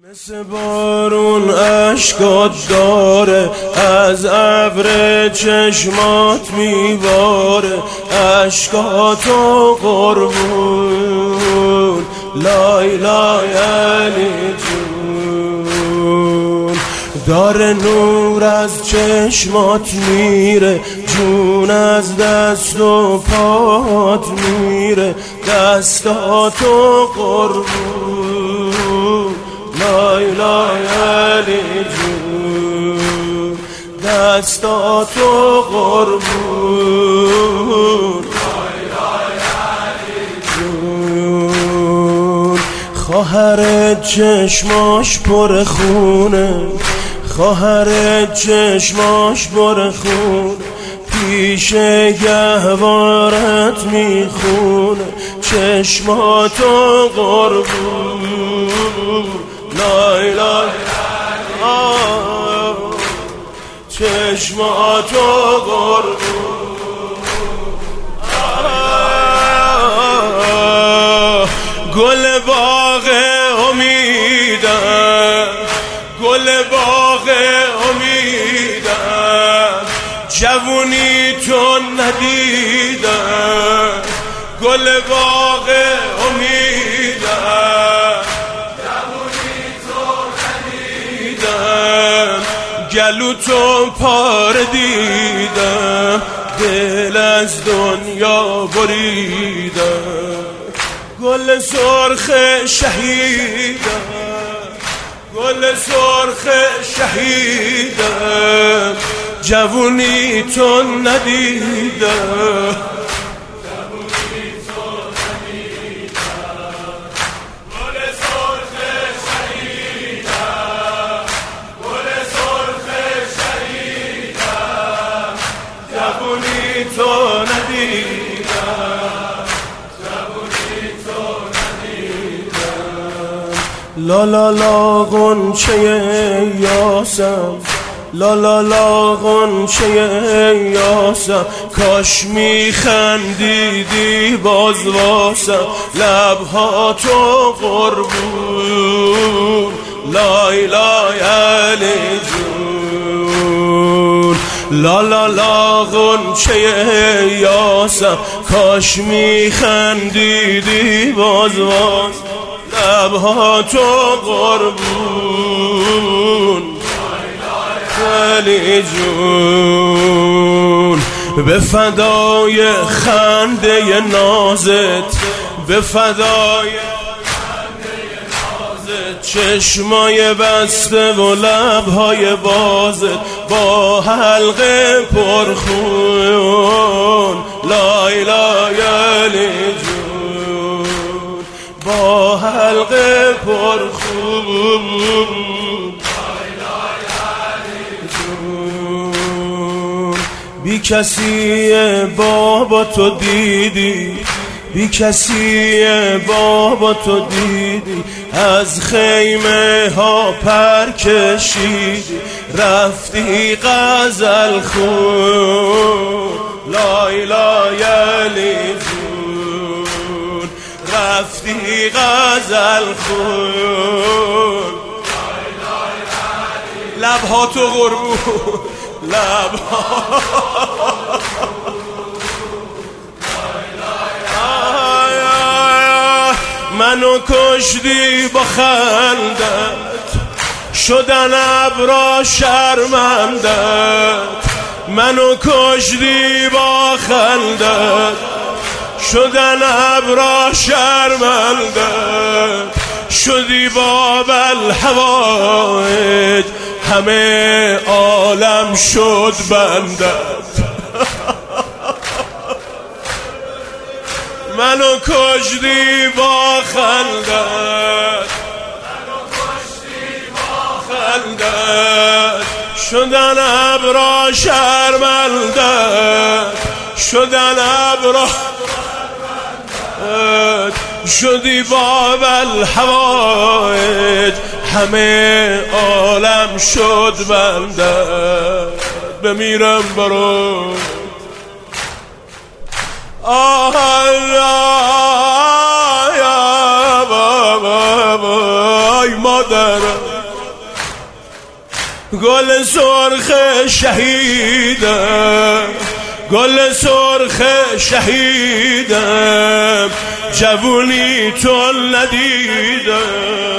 مثل بارون اشکات داره، از ابر چشمات میباره، اشکاتو قربون لای لای علی جون. داره نور از چشمات میره، جون از دست و پات میره، دستاتو قربون لای لای علی جون، دستاتو قربون لای لای علی جون. خواهر چشماش پر خونه، خواهر چشماش پر خونه، پیش گهوارت میخونه، چشماتو قربون لای لای چشماتو قربون. گل باغ امیدم، گل باغ امیدم، جوونی تو ندیدم، گل باغ امیدم، جوونی تو ندیدم، گلو تو پار دیدم، دل از دنیا بریدم، گل سرخ شهیدم، گل سرخ شهیدم، جوونی تو ندیدم، جوونی تو ندیدم، گل سرخ شهیدم، گل سرخ شهیدم، جوونی تو ندیدم، جوونی تو ندیدم. لا لا لا غنچه یاسم، لا لا لا غنچه یاسم، کاش میخندیدی باز واسم، لبها تو قربون لای لای علی جون. لا لا لا غنچه یاسم، کاش میخندیدی باز واسم، لبها تو قربون علی جون. به فدای خنده نازت، به فدای خنده نازت، چشمای بسته و لبهای بازت، با حلقه پرخون لای لای علی جون، با حلقه پرخون. بی کسی بابا تو دیدی، بی کسی بابا تو دیدی، از خیمه ها پر کشیدی، رفتی غزل خون لای لای علی جون، رفتی غزل خون لبها تو قربون، لبها منو کشتی با خندت، شدن ابرا شرمندت، منو کشتی با خندت، شدن ابرا شرمندت، شدی باب الحوائج، همه عالم شد بندت. منو کشتی با خندت، منو کشتی با خندت، شدن ابرا شرمندت، شدن ابرا شرمندت، شدی باب الحوائج، همه عالم شد بندت. بمیرم برات آه یا بابا ای مادر گل سرخ شهیدم، گل سرخ شهیدم، جوونی تو ندیدم.